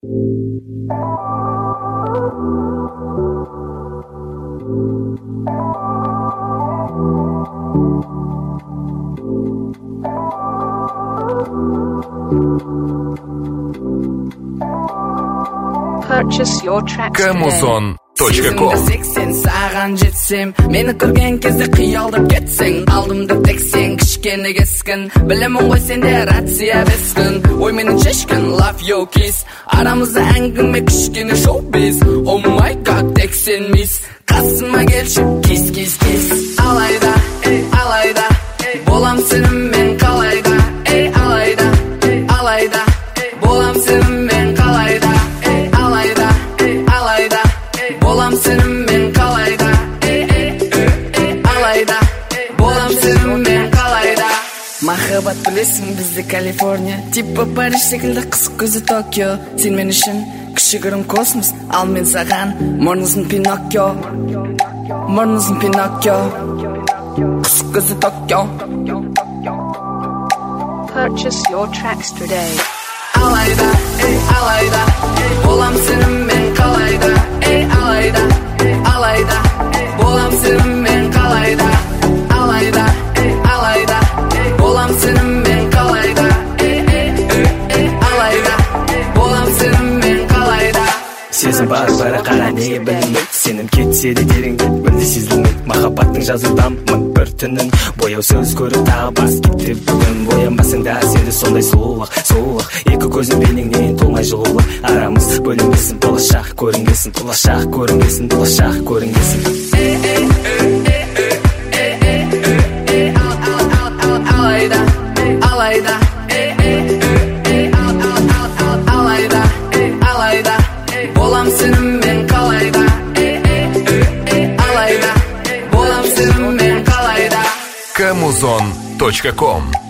Purchase your tracks Camuzon.com. Сен саған жетсем, мені көрген кезде қиялдап кетсең, алдымда тексең, кішкене кескін, білемін ғой сенде рация бескін, ой менің шешкін, love your kiss, арамызда әңгіме кішкене шоу-биз, oh my god, тексен мис, қасыма келші, кис, кис, кис, алайда, алайда, болам сенімен қалайда, алайда, алайда, болам сенімен қалайда, алайда, алайда, болам сенімен қалайда, алайда, болам сенімен қалайда. Махаббат білесің бізде Калифорния, типа Париж секілді қысық көзі Токио. Сен мен үшін кішігірім космос, ал мен саған мұрнызын Пиноккио, мұрнызын Пиноккио, қысық көзі Токио. Purchase your tracks today. Алайда, алайда, болам сенімен қалайда, алайда, алайда, болам сенімен қалайда, алайда, алайда, болам сенімен қалайда, алайда, болам сенімен қалайда. Сезім бар бәрі қара неге білінбейді, сенім кетсе де тереңде мүлде сезілмейді. Махаббаттың жазудан мың бір түнін, бояу сөз көріп тағы бас кетті бүгін. Боянбасың да сенде сондай сұлулық, сұлулық, екі көзің бейнеңнен толмай жылулық. Арамыз бөлінбесін, болашақ көрінбесін, болашақ көрінбесін, болашақ көрінбесін. Алайда, алайда, алайда, алайда, болам сенімен қалайда, алайда, болам сенімен қалайда. Camuzon.com.